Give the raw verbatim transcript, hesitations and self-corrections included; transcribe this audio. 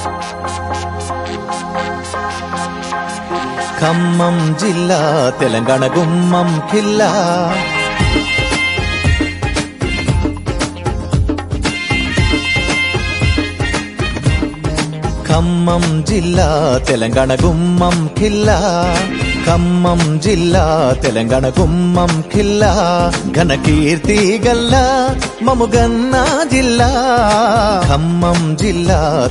ఖమ్మం జిల్లా తెలంగాణ గుమ్మం ఖిల్లా ఖమ్మం జిల్లా తెలంగాణ గుమ్మం ఖిల్లా ఖమ్మం జిల్లా తెలంగాణ గుమ్మం ఖిల్లా ఘన కీర్తి గల్లా మముగన్నా జిల్లా ఖమ్మం జిల్లా